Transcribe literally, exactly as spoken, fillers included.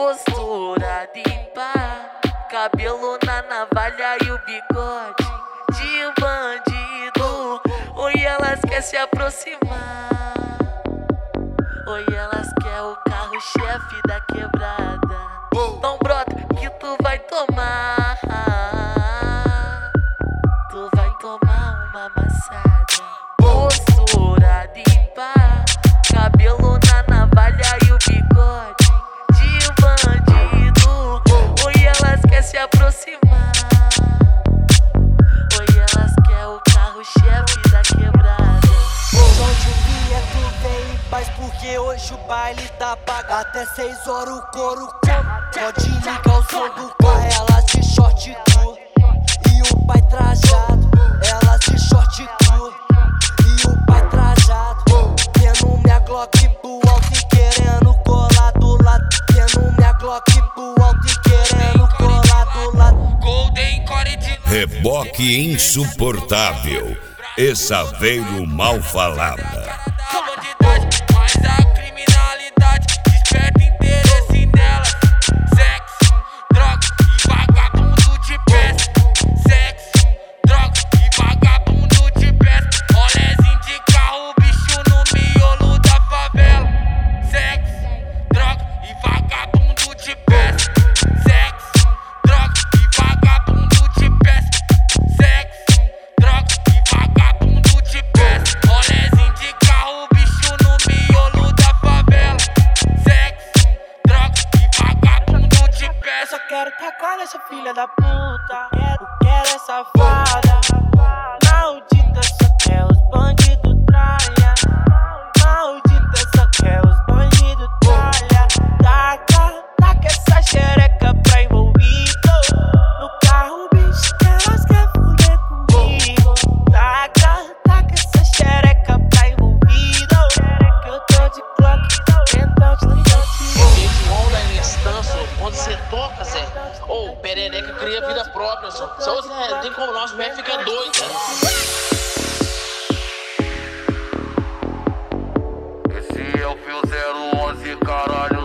Postura de pá, cabelo na navalha e o bigode de bandido. Oi, elas quer se aproximar. Oi, elas quer o carro-chefe da quebrada. Então brota que tu vai tomar. Tu vai tomar uma amassada. Postura de pá, cabelo na navalha e o bigode de bandido. Oi, elas quer se aproximar. Oi, elas quer o carro-chefe da quebrada. Onde o dia tu vem em paz, porque hoje o baile tá pago. Até seis horas o couro come. Pode ligar o som do carro, elas de short cru e o pai trajado. Elas de short cru e o pai trajado. Tendo minha Glock pro alto e querendo colar do lado. Tendo minha Glock pro alto e querendo colar do lado. Golden Core de Reboque insuportável, essa veio mal falada. Mas a criminalidade desperta interesse nelas. Sexo, droga e vagabundo de peça. Sexo, droga e vagabundo de peça. Rolezinho de carro, bicho no miolo da favela. Sexo, droga e vagabundo de peça. Sexo, droga e vagabundo de peça. Sexo, droga e vagabundo de peça. Rolezinho de carro, bicho no miolo da favela. Sexo, droga e vagabundo de peça. Eu só quero tacar nessa filha da puta. Quero, quero essa safada. Maldita, só quer os bandidos tralha. Maldita, só quer os bandidos tralha. Taca, taca essa xereca pra envolvido. No carro, bicho, elas quer fuder comigo. Taca, taca essa xereca pra envolvido. Que eu tô de Glock, então te Esse onda em instância, quando você toca, Zé, ô, perereca cria vida própria, só. Só Zé, não tem como nós, mulher fica doida. Esse é o Fio zero onze, caralho.